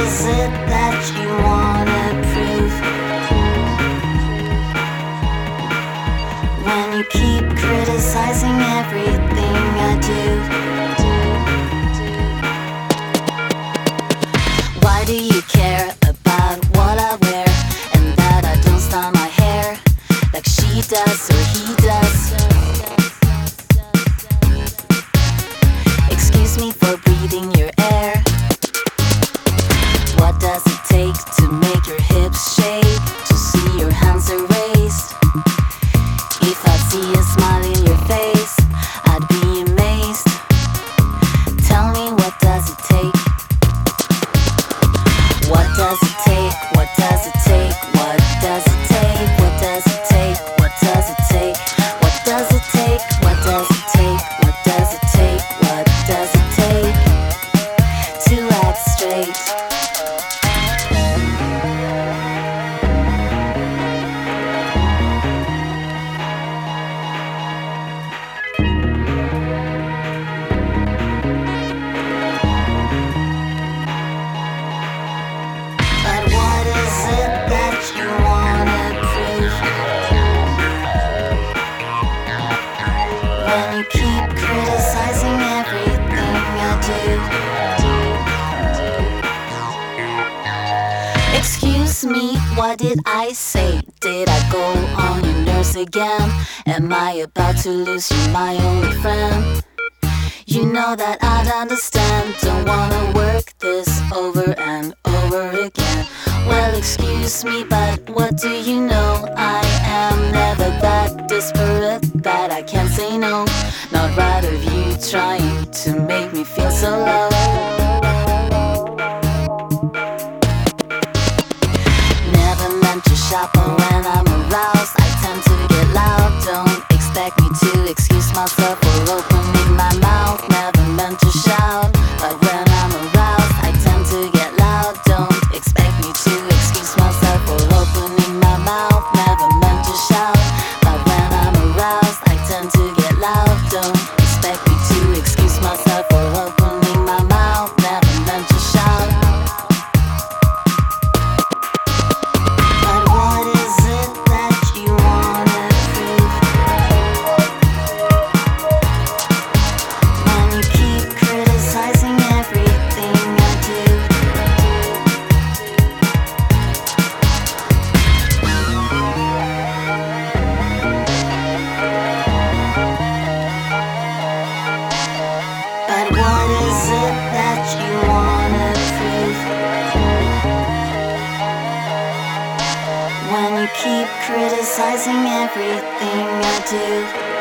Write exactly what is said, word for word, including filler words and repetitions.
is it that you wanna prove? When you keep criticizing everything I do. Why do you care about what I wear, and that I don't style my hair like she does or he does? Excuse me for breathing your air. What does it take to make your hips shake, to see your hands are raised? If I see a smile in your face, I'd be amazed. Tell me, what does it take? What does it take? What does it take? What does it take? What does it take? What does it take? What does it take? What does it take? What does it take? What does it take to act straight? But what is it that you wanna prove? When you keep criticizing everything I do. Excuse me, what did I say? Did I go on your nerves again? Am I about to lose you, my only friend? You know that I'd understand. Don't wanna work this over and over again. Well, excuse me, but what do you know? I am never that desperate that I can't say no. Not right of you trying to make me feel so low. Never meant to shout, but when I'm aroused I tend to get loud. Don't expect me to excuse myself for opening my mouth. Never meant to shout, but when I'm aroused I tend to get loud. Don't expect me to excuse myself for opening my mouth. Never meant to shout, but when I'm aroused I tend to get loud. Don't expect me to excuse myself for opening my mouth. Never meant to shout. But what is it that you wanna prove? When you keep criticizing everything I do. But what is it that you wanna prove? When you keep criticizing everything I do.